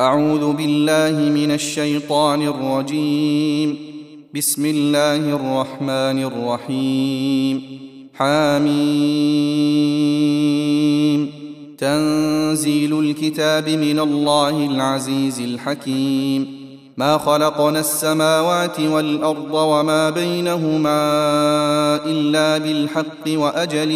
أعوذ بالله من الشيطان الرجيم. بسم الله الرحمن الرحيم. حميم. تنزيل الكتاب من الله العزيز الحكيم. ما خلقنا السماوات والأرض وما بينهما إلا بالحق وأجل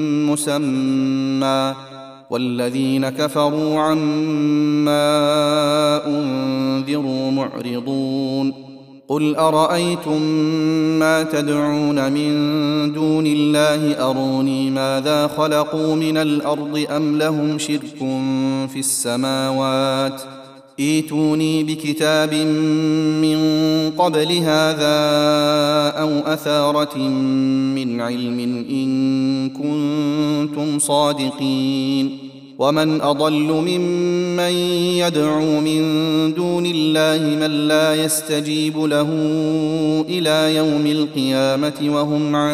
مسمى، والذين كفروا عما أنذروا معرضون. قل أرأيتم ما تدعون من دون الله أروني ماذا خلقوا من الأرض أم لهم شرك في السماوات، ائتوني بكتاب من قبل هذا أو أثارة من علم إن كنتم صادقين. ومن أضل ممن يدعو من دون الله من لا يستجيب له إلى يوم القيامة وهم عن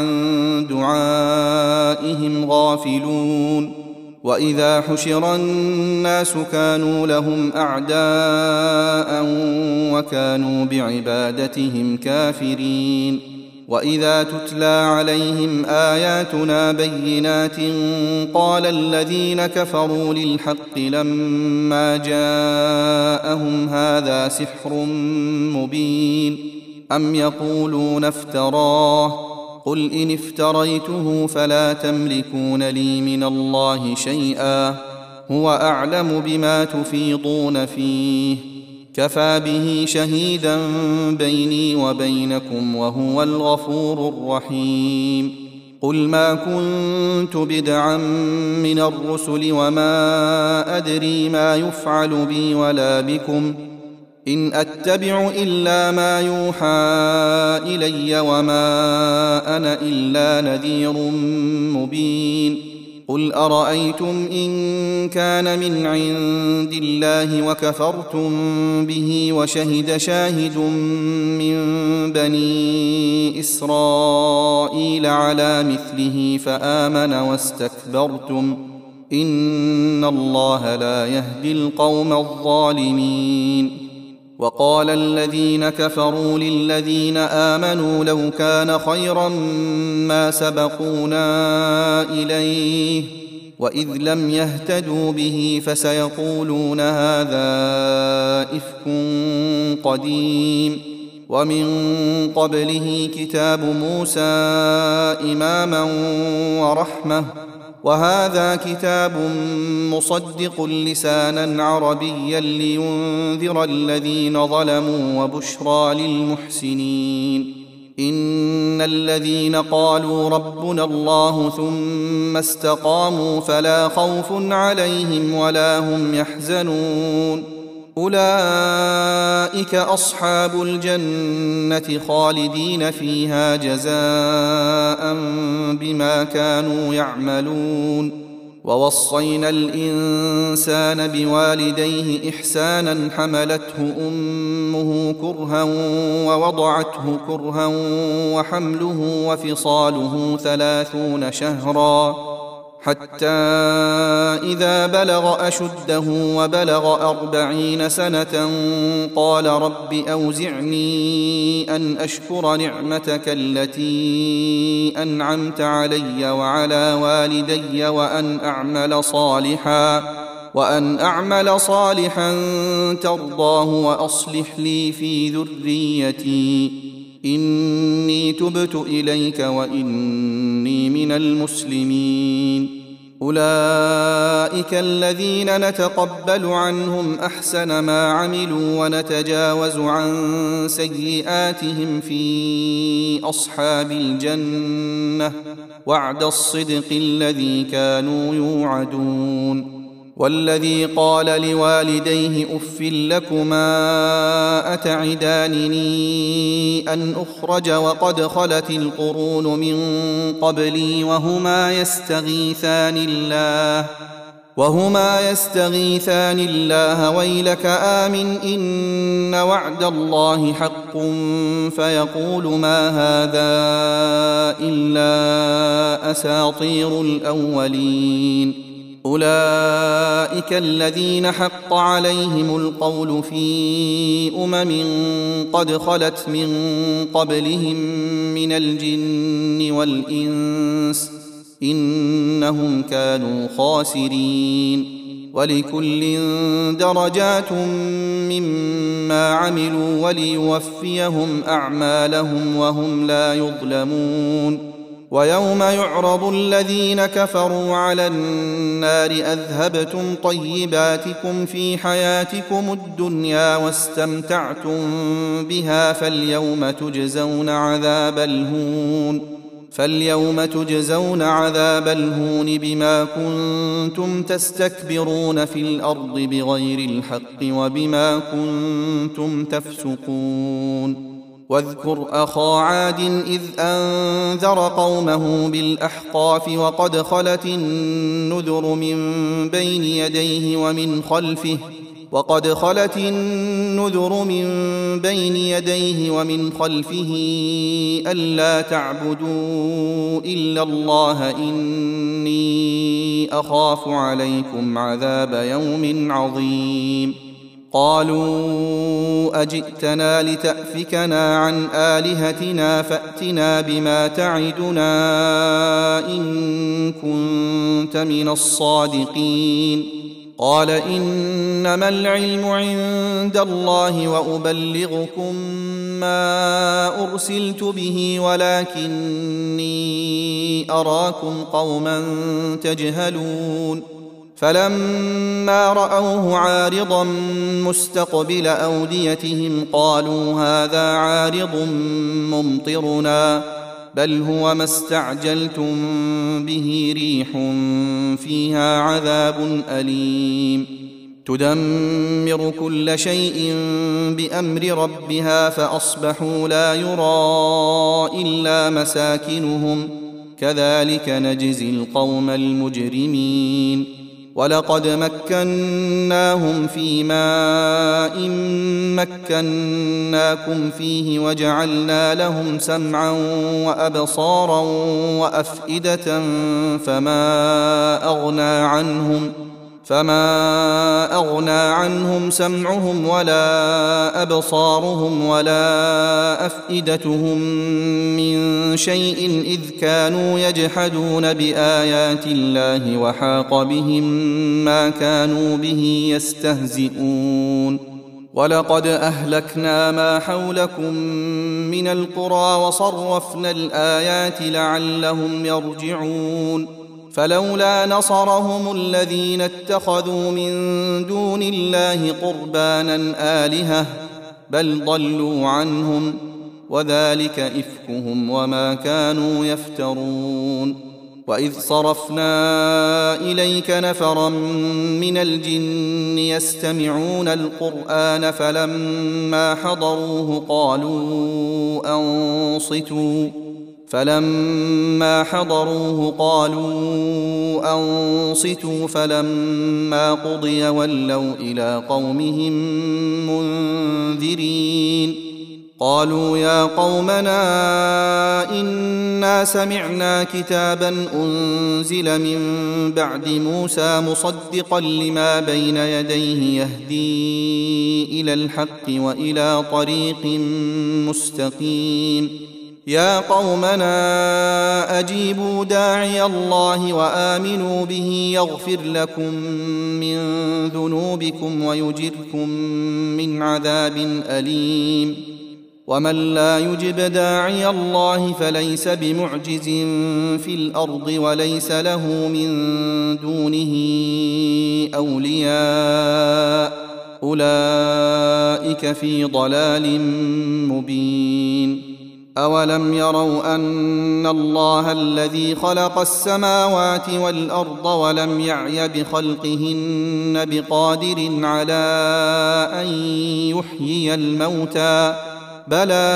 دعائهم غافلون. وإذا حشر الناس كانوا لهم أعداء وكانوا بعبادتهم كافرين. وإذا تتلى عليهم آياتنا بينات قال الذين كفروا للحق لما جاءهم هذا سحر مبين أم يقولون افتراه، قل إن افتريته فلا تملكون لي من الله شيئا، هو أعلم بما تفيضون فيه، كفى به شهيدا بيني وبينكم وهو الغفور الرحيم. قل ما كنت بدعا من الرسل وما أدري ما يفعل بي ولا بكم، إن أتبع إلا ما يوحى إلي وما أنا إلا نذير مبين. قل أرأيتم إن كان من عند الله وكفرتم به وشهد شاهد من بني إسرائيل على مثله فآمن واستكبرتم إن الله لا يهدي القوم الظالمين. وقال الذين كفروا للذين آمنوا لو كان خيرا ما سبقونا إليه، وإذ لم يهتدوا به فسيقولون هذا إفك قديم. ومن قبله كتاب موسى إماما ورحمة، وهذا كتاب مصدق لسانا عربيا لينذر الذين ظلموا وبشرى للمحسنين. إن الذين قالوا ربنا الله ثم استقاموا فلا خوف عليهم ولا هم يحزنون، أولئك أصحاب الجنة خالدين فيها جزاء بما كانوا يعملون. ووصينا الإنسان بوالديه إحسانا حملته أمه كرها ووضعته كرها وحمله وفصاله 30 شهرا حتى إذا بلغ أشده وبلغ 40 سنة قال رب أوزعني أن أشكر نعمتك التي أنعمت علي وعلى والدي وأن أعمل صالحا ترضاه وأصلح لي في ذريتي إني تبت إليك وإني من المسلمين. أولئك الذين نتقبل عنهم أحسن ما عملوا ونتجاوز عن سيئاتهم في أصحاب الجنة وعد الصدق الذي كانوا يوعدون. والذي قال لوالديه أف لكما أتعدانني أن أخرج وقد خلت القرون من قبلي وهما يستغيثان الله ويلك آمن إن وعد الله حق فيقول ما هذا إلا أساطير الأولين. أولئك الذين حق عليهم القول في قد خلت من قبلهم من الجن والإنس إنهم كانوا خاسرين ولكل درجات مما عملوا وليوفيهم أعمالهم وهم لا يظلمون ويوم يعرض الذين كفروا على النار أذهبتم طيباتكم في حياتكم الدنيا واستمتعتم بها فاليوم تجزون عذاب الهون بما كنتم تستكبرون في الأرض بغير الحق وبما كنتم تفسقون واذكر أخا عاد إذ أنذر قومه بالأحقاف وقد خلت النذر من بين يديه ومن خلفه ألا تعبدوا إلا الله إني أخاف عليكم عذاب يوم عظيم قالوا أجئتنا لتأفكنا عن آلهتنا فأتنا بما تعدنا إن كنت من الصادقين قال إنما العلم عند الله وأبلغكم ما أرسلت به ولكني أراكم قوما تجهلون فلما رأوه عارضا مستقبل أوديتهم قالوا هذا عارض ممطرنا بل هو ما استعجلتم به ريح فيها عذاب أليم تدمر كل شيء بأمر ربها فأصبحوا لا يرى إلا مساكنهم كذلك نجزي القوم المجرمين ولقد مكناهم في ماء مكناكم فيه وجعلنا لهم سمعا وأبصارا وأفئدة فما أغنى عنهم سمعهم ولا أبصارهم ولا أفئدتهم من شيء إذ كانوا يجحدون بآيات الله وحاق بهم ما كانوا به يستهزئون ولقد أهلكنا ما حولكم من القرى وصرفنا الآيات لعلهم يرجعون فلولا نصرهم الذين اتخذوا من دون الله قربانا آلهة بل ضلوا عنهم وذلك إفكهم وما كانوا يفترون وإذ صرفنا إليك نفرا من الجن يستمعون القرآن فلما حضروه قالوا أنصتوا فلما قضي ولوا إلى قومهم منذرين قالوا يا قومنا إنا سمعنا كتابا أنزل من بعد موسى مصدقا لما بين يديه يهدي إلى الحق وإلى طريق مستقيم يا قومنا أجيبوا داعي الله وآمنوا به يغفر لكم من ذنوبكم ويجركم من عذاب أليم ومن لا يجب داعي الله فليس بمعجز في الأرض وليس له من دونه أولياء أولئك في ضلال مبين أولم يروا أن الله الذي خلق السماوات والأرض ولم يعي بخلقهن بقادر على أن يحيي الموتى بلى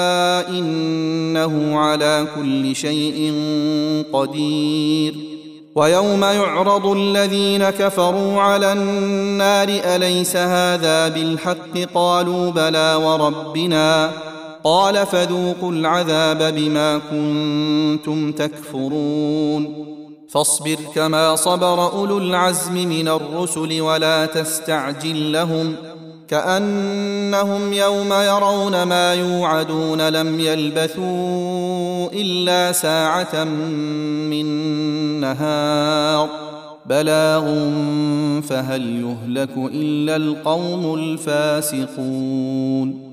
إنه على كل شيء قدير ويوم يعرض الذين كفروا على النار أليس هذا بالحق قالوا بلى وربنا قال فذوقوا العذاب بما كنتم تكفرون فاصبر كما صبر أولو العزم من الرسل ولا تستعجل لهم كأنهم يوم يرون ما يوعدون لم يلبثوا إلا ساعة من نهار بلاغ فهل يهلك إلا القوم الفاسقون